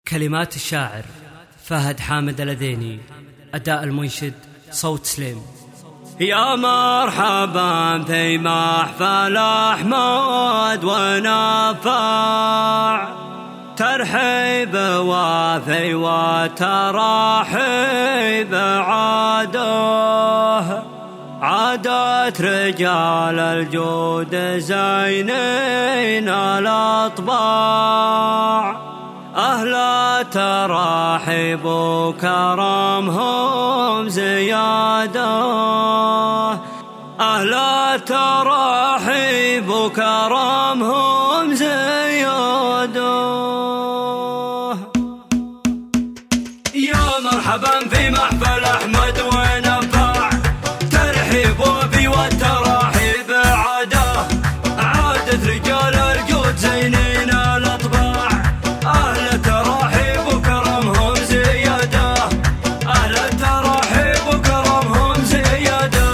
كلمات الشاعر فهد حامد الأذيني، أداء المنشد صوت سليم. يا مرحبا في محفل أحمد ونفع، ترحيب وافي وترحيب عادت رجال الجود زينين الأطباع، أهل ترحيب وكرمهم زيادة، أهل ترحيب وكرمهم زيادة. يا مرحبا في محفل أحمد ونفع، ترحيب وفي والترحيب عادت رجال الجود زينين الأطباع، أهل ترحيب وكرمهم زيادة، أهل ترحيب وكرمهم زيادة.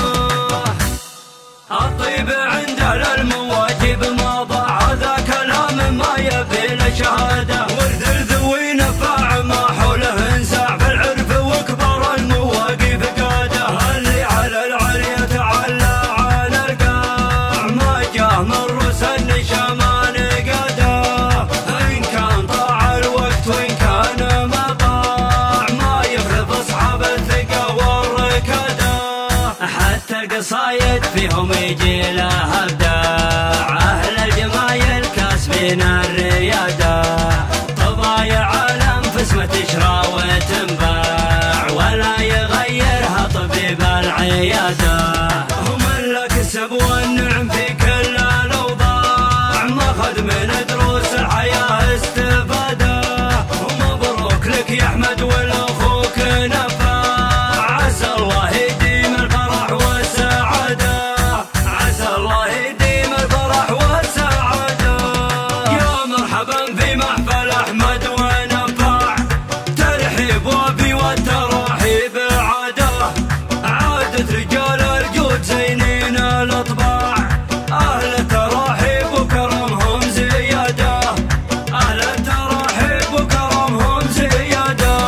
الطيب عند المواجب مضى، هذا كلام ما يبي له شهادة، ورد ذوي نفع ما حوله انساع، في العرف وكبر المواقف قاده، اللي على العليا تعلى على القاع، ما جاه من رؤوس النشامان قاده، إن كان طاع الوقت وإن كان مطاع، ما يفرض أصحاب الثقة والركادة، حتى القصايد فيهم يجي لها ابداع، اهل الجمايل كاسبين الرياده، طبايع الانفس ما تشرى وتنباع، ولا يغيرها طبيب العياده، هم الكسب والنعم في كل الاوضاع، ماخذ من دروس الحياه استفاده، ومبروك لك يا احمد والاخوك نفع، عسى الله يديم الفرح والسعاده، عسى الله يديم الفرح والسعاده. يا مرحبا في محفل احمد ونفع، ترحيب وفي والترحيب عادت رجال الجود زينين الاطباع، اهل ترحيب وكرمهم زياده، اهل ترحيب وكرمهم زياده.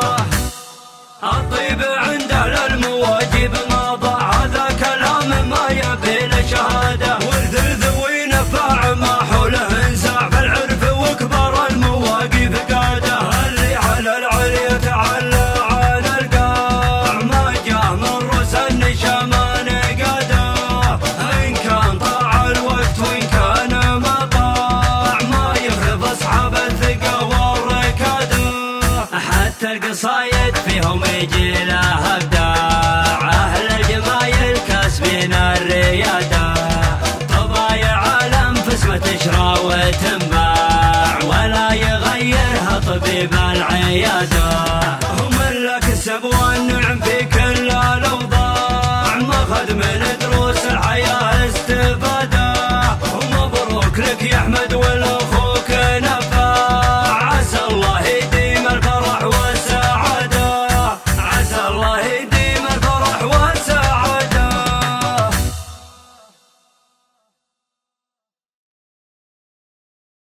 الطيب عند المواجب مضى، هذا كلام ما يبي له شهاده، ورد ذوي نفع ما حوله انساع، في العرف وكبر المواقف قاده، اللي على العليا تعلى على القاع، ما جاه من رؤوس النشامان قاده، إن كان طاع الوقت وإن كان مطاع، ما يفرض أصحاب الثقة والركادة، حتى القصايد فيهم يجي لها ابداع، اهل الجمايل كاسبين الرياده، طبايع الانفس ما تشرى وتنباع، ولا يغيرها طبيب العياده.